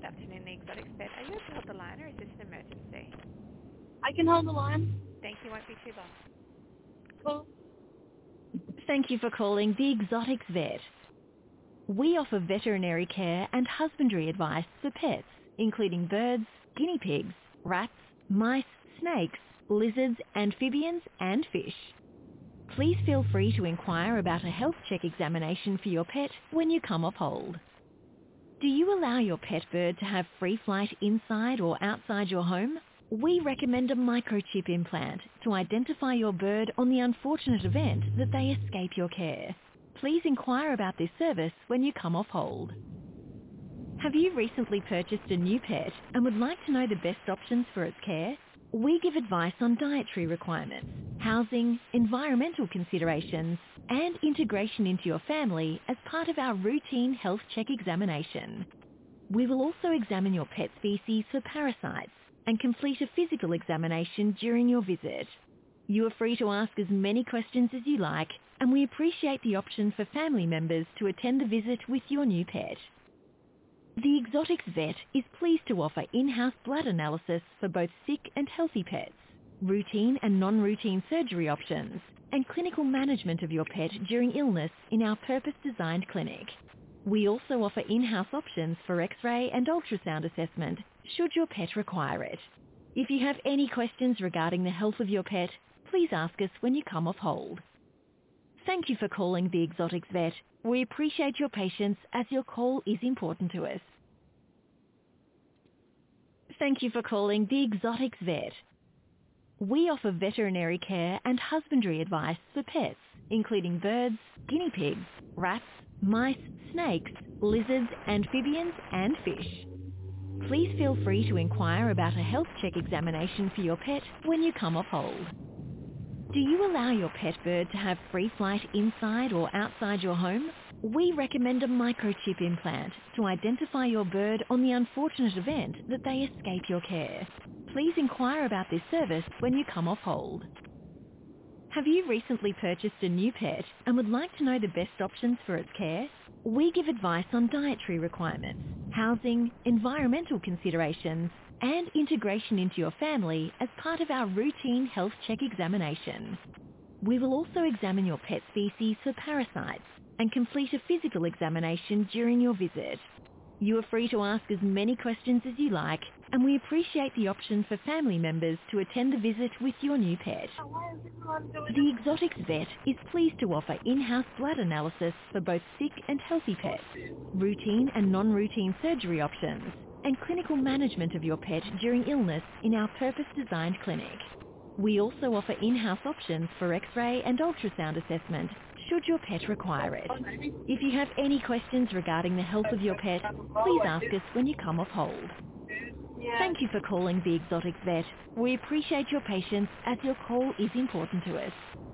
Good afternoon, the Exotic Vet. Are you able to hold the line or is this an emergency? I can hold the line. Thank you, won't be too long. Cool. Thank you for calling the Exotics Vet. We offer veterinary care and husbandry advice for pets, including birds, guinea pigs, rats, mice, snakes, lizards, amphibians, and fish. Please feel free to inquire about a health check examination for your pet when you come off hold. Do you allow your pet bird to have free flight inside or outside your home? We recommend a microchip implant to identify your bird on the unfortunate event that they escape your care. Please inquire about this service when you come off hold. Have you recently purchased a new pet and would like to know the best options for its care? We give advice on dietary requirements, housing, environmental considerations, and integration into your family as part of our routine health check examination. We will also examine your pet species for parasites and complete a physical examination during your visit. You are free to ask as many questions as you like, and we appreciate the option for family members to attend the visit with your new pet. The Exotics Vet is pleased to offer in-house blood analysis for both sick and healthy pets, routine and non-routine surgery options, and clinical management of your pet during illness in our purpose-designed clinic. We also offer in-house options for X-ray and ultrasound assessment should your pet require it. If you have any questions regarding the health of your pet, please ask us when you come off hold. Thank you for calling the Exotics Vet. We appreciate your patience as your call is important to us. Thank you for calling the Exotics Vet. We offer veterinary care and husbandry advice for pets, including birds, guinea pigs, rats, mice, snakes, lizards, amphibians, and fish. Please feel free to inquire about a health check examination for your pet when you come off hold. Do you allow your pet bird to have free flight inside or outside your home? We recommend a microchip implant to identify your bird on the unfortunate event that they escape your care. Please inquire about this service when you come off hold. Have you recently purchased a new pet and would like to know the best options for its care? We give advice on dietary requirements, housing, environmental considerations, and integration into your family as part of our routine health check examination. We will also examine your pet species for parasites and complete a physical examination during your visit. You are free to ask as many questions as you like, and we appreciate the option for family members to attend the visit with your new pet. The Exotics Vet is pleased to offer in-house blood analysis for both sick and healthy pets, routine and non-routine surgery options, and clinical management of your pet during illness in our purpose-designed clinic. We also offer in-house options for X-ray and ultrasound assessment should your pet require it. If you have any questions regarding the health of your pet, please ask us when you come off hold. Thank you for calling the Exotics Vet. We appreciate your patience as your call is important to us.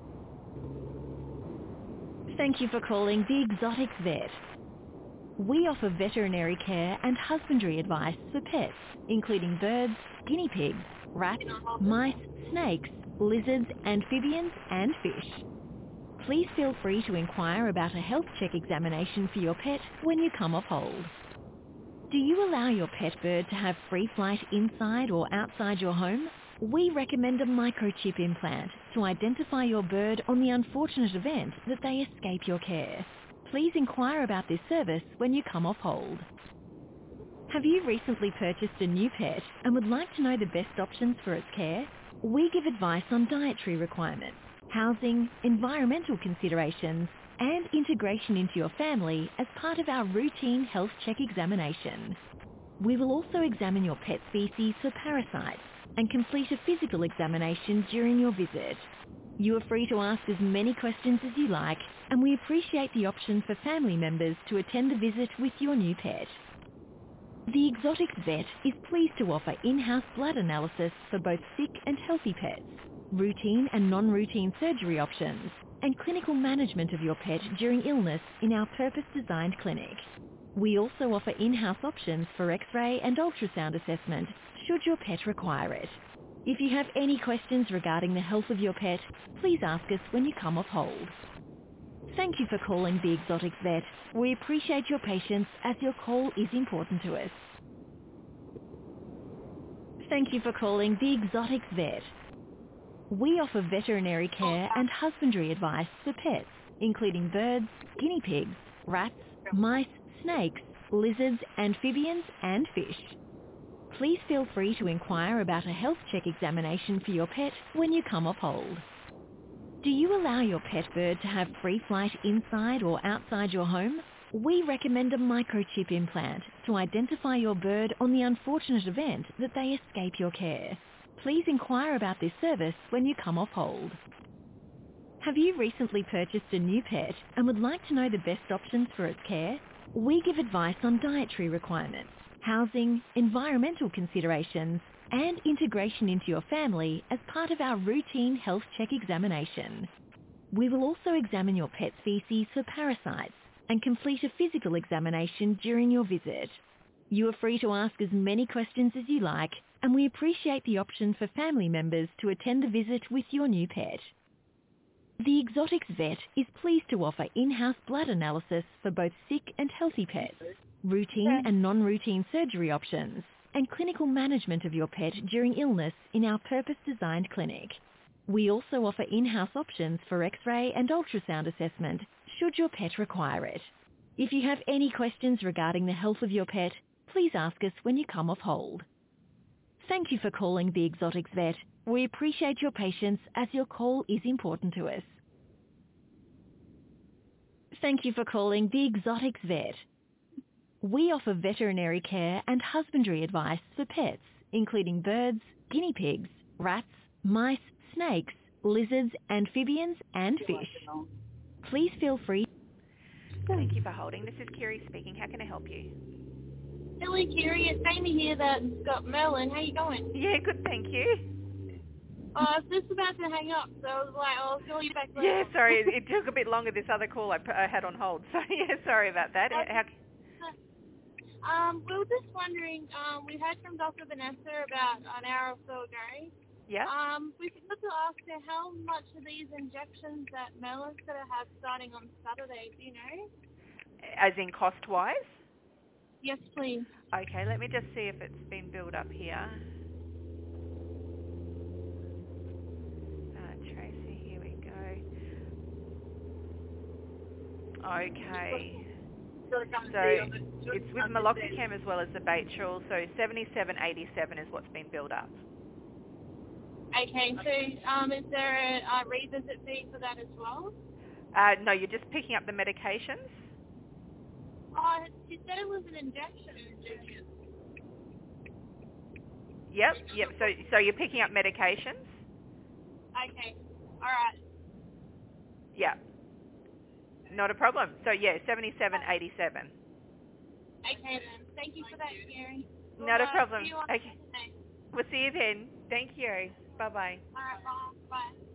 Thank you for calling the Exotics Vet. We offer veterinary care and husbandry advice for pets, including birds, guinea pigs, rats, mice, snakes, lizards, amphibians, and fish. Please feel free to inquire about a health check examination for your pet when you come off hold. Do you allow your pet bird to have free flight inside or outside your home? We recommend a microchip implant to identify your bird on the unfortunate event that they escape your care. Please inquire about this service when you come off hold. Have you recently purchased a new pet and would like to know the best options for its care? We give advice on dietary requirements, housing, environmental considerations, and integration into your family as part of our routine health check examination. We will also examine your pet species for parasites and complete a physical examination during your visit. You are free to ask as many questions as you like, and we appreciate the option for family members to attend the visit with your new pet. The Exotics Vet is pleased to offer in-house blood analysis for both sick and healthy pets, routine and non-routine surgery options, and clinical management of your pet during illness in our purpose-designed clinic. We also offer in-house options for X-ray and ultrasound assessment should your pet require it. If you have any questions regarding the health of your pet, please ask us when you come off hold. Thank you for calling the Exotics Vet. We appreciate your patience as your call is important to us. Thank you for calling the Exotics Vet. We offer veterinary care and husbandry advice for pets, including birds, guinea pigs, rats, mice, snakes, lizards, amphibians, and fish. Please feel free to inquire about a health check examination for your pet when you come off hold. Do you allow your pet bird to have free flight inside or outside your home? We recommend a microchip implant to identify your bird on the unfortunate event that they escape your care. Please inquire about this service when you come off hold. Have you recently purchased a new pet and would like to know the best options for its care? We give advice on dietary requirements, housing, environmental considerations, and integration into your family as part of our routine health check examination. We will also examine your pet's feces for parasites and complete a physical examination during your visit. You are free to ask as many questions as you like, and we appreciate the option for family members to attend the visit with your new pet. The Exotics Vet is pleased to offer in-house blood analysis for both sick and healthy pets, routine and non-routine surgery options, and clinical management of your pet during illness in our purpose-designed clinic. We also offer in-house options for X-ray and ultrasound assessment should your pet require it. If you have any questions regarding the health of your pet, please ask us when you come off hold. Thank you for calling the Exotics Vet. We appreciate your patience as your call is important to us. Thank you for calling the Exotics Vet. We offer veterinary care and husbandry advice for pets, including birds, guinea pigs, rats, mice, snakes, lizards, amphibians, and fish. Please feel free. Thank you for holding. This is Kiri speaking. How can I help you? Hello, Kiri. It's Amy here that's got Merlin. How you going? Yeah, good, thank you. I was just about to hang up, so I was like, I'll call you back later. Yeah, sorry, it took a bit longer, this other call I had on hold. So, yeah, sorry about that. We were just wondering, we heard from Dr. Vanessa about an hour or so ago. Yeah? We forgot to ask her how much of these injections that Merlin's going to have starting on Saturday, do you know? As in cost-wise? Yes, please. Okay, let me just see if it's been built up here. Tracy, here we go. Okay. So it's with meloxicam as well as the Baytril, so 77.87 is what's been built up. Okay, so is there a revisit fee for that as well? No, you're just picking up the medications? Oh, she said it was an injection. Yep. So you're picking up medications? Okay, all right. Yeah. Not a problem. So yeah, 77.87. Okay then. Thank you for that, Gary. Not a problem. See you on Okay. Saturday. We'll see you then. Thank you. Bye-bye. All right, bye. Bye.